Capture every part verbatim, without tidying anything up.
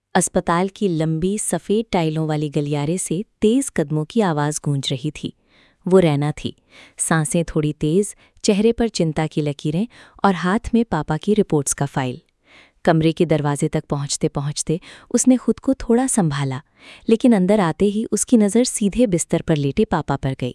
अस्पताल की लंबी सफ़ेद टाइलों वाली गलियारे से तेज़ कदमों की आवाज़ गूंज रही थी। वो रैना थी, सांसें थोड़ी तेज़, चेहरे पर चिंता की लकीरें और हाथ में पापा की रिपोर्ट्स का फाइल। कमरे के दरवाजे तक पहुंचते पहुंचते उसने खुद को थोड़ा संभाला, लेकिन अंदर आते ही उसकी नज़र सीधे बिस्तर पर लेटे पापा पर गई।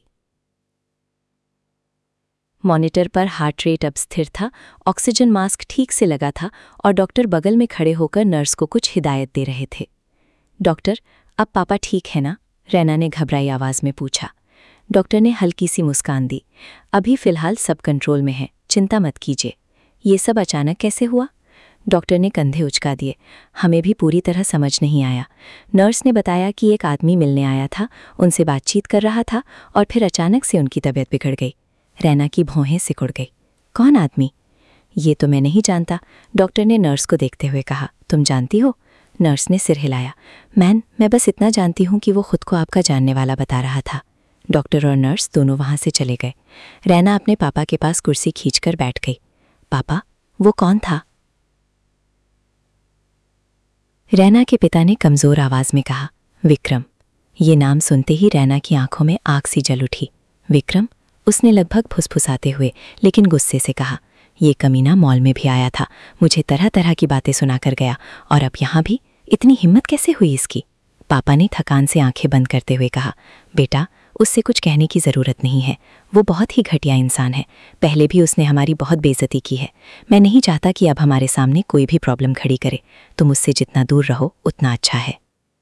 मॉनिटर पर हार्ट रेट अब स्थिर था, ऑक्सीजन मास्क ठीक से लगा था और डॉक्टर बगल में खड़े होकर नर्स को कुछ हिदायत दे रहे थे। डॉक्टर, अब पापा ठीक है ना? रैना ने घबराई आवाज़ में पूछा। डॉक्टर ने हल्की सी मुस्कान दी। अभी फ़िलहाल सब कंट्रोल में है, चिंता मत कीजिए। ये सब अचानक कैसे हुआ? डॉक्टर ने कंधे उचका दिए। हमें भी पूरी तरह समझ नहीं आया। नर्स ने बताया कि एक आदमी मिलने आया था, उनसे बातचीत कर रहा था और फिर अचानक से उनकी तबीयत बिगड़ गई। रैना की भौहें सिकुड़ गई। कौन आदमी? ये तो मैं नहीं जानता, डॉक्टर ने नर्स को देखते हुए कहा। तुम जानती हो? नर्स ने सिर हिलाया। मैन, मैं बस इतना जानती हूँ कि वो खुद को आपका जानने वाला बता रहा था। डॉक्टर और नर्स दोनों वहाँ से चले गए। रैना अपने पापा के पास कुर्सी खींचकर बैठ गई। पापा, वो कौन था? रैना के पिता ने कमज़ोर आवाज़ में कहा, विक्रम। ये नाम सुनते ही रैना की आंखों में आग सी जल उठी। विक्रम? उसने लगभग फुसफुसाते हुए लेकिन गुस्से से कहा, ये कमीना मॉल में भी आया था, मुझे तरह तरह की बातें सुनाकर गया, और अब यहाँ भी? इतनी हिम्मत कैसे हुई इसकी? पापा ने थकान से आंखें बंद करते हुए कहा, बेटा, उससे कुछ कहने की ज़रूरत नहीं है। वो बहुत ही घटिया इंसान है। पहले भी उसने हमारी बहुत बेइज्जती की है। मैं नहीं चाहता कि अब हमारे सामने कोई भी प्रॉब्लम खड़ी करे। तुम उससे जितना दूर रहो उतना अच्छा है।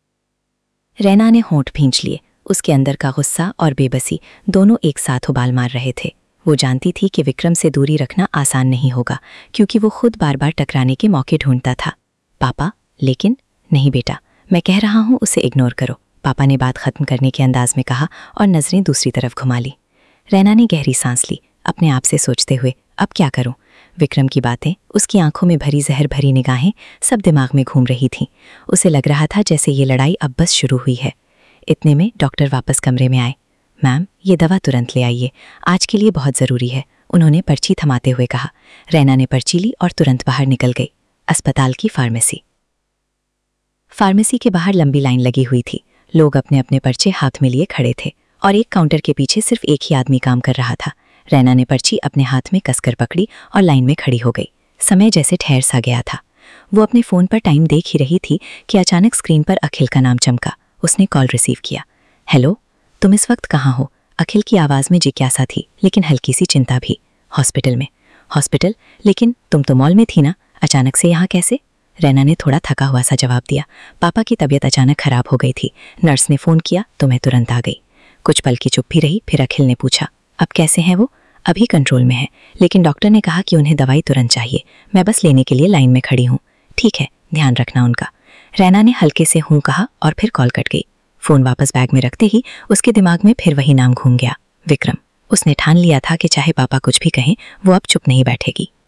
रैना ने होंठ भींच लिए। उसके अंदर का गुस्सा और बेबसी दोनों एक साथ उबाल मार रहे थे। वो जानती थी कि विक्रम से दूरी रखना आसान नहीं होगा, क्योंकि वो खुद बार बार टकराने के मौके ढूंढता था। पापा, लेकिन नहीं बेटा, मैं कह रहा हूँ उसे इग्नोर करो, पापा ने बात खत्म करने के अंदाज में कहा और नजरें दूसरी तरफ घुमा ली। रैना ने गहरी सांस ली, अपने आप से सोचते हुए, अब क्या करूं? विक्रम की बातें, उसकी आंखों में भरी जहर भरी निगाहें सब दिमाग में घूम रही थीं। उसे लग रहा था जैसे ये लड़ाई अब बस शुरू हुई है। इतने में डॉक्टर वापस कमरे में आए। मैम, ये दवा तुरंत ले आइए, आज के लिए बहुत ज़रूरी है, उन्होंने पर्ची थमाते हुए कहा। रैना ने पर्ची ली और तुरंत बाहर निकल गई। अस्पताल की फार्मेसी। फार्मेसी के बाहर लंबी लाइन लगी हुई थी। लोग अपने अपने पर्चे हाथ में लिए खड़े थे और एक काउंटर के पीछे सिर्फ एक ही आदमी काम कर रहा था। रैना ने पर्ची अपने हाथ में कसकर पकड़ी और लाइन में खड़ी हो गई। समय जैसे ठहर सा गया था। वो अपने फ़ोन पर टाइम देख ही रही थी कि अचानक स्क्रीन पर अखिल का नाम चमका। उसने कॉल रिसीव किया। हेलो, तुम इस वक्त कहाँ हो? अखिल की आवाज़ में जिज्ञासा थी, लेकिन हल्की सी चिंता भी। हॉस्पिटल में। हॉस्पिटल? लेकिन तुम तो मॉल में थी ना, अचानक से यहाँ कैसे? रैना ने थोड़ा थका हुआ सा जवाब दिया। पापा की तबीयत अचानक खराब हो गई थी, नर्स ने फ़ोन किया तो मैं तुरंत आ गई। कुछ पल की चुप भी रही, फिर अखिल ने पूछा, अब कैसे हैं वो? अभी कंट्रोल में है, लेकिन डॉक्टर ने कहा कि उन्हें दवाई तुरंत चाहिए। मैं बस लेने के लिए लाइन में खड़ी हूँ। ठीक है, ध्यान रखना उनका। रैना ने हल्के से हूँ कहा और फिर कॉल कट गई। फ़ोन वापस बैग में रखते ही उसके दिमाग में फिर वही नाम घूम गया, विक्रम। उसने ठान लिया था कि चाहे पापा कुछ भी कहें, वो अब चुप नहीं बैठेगी।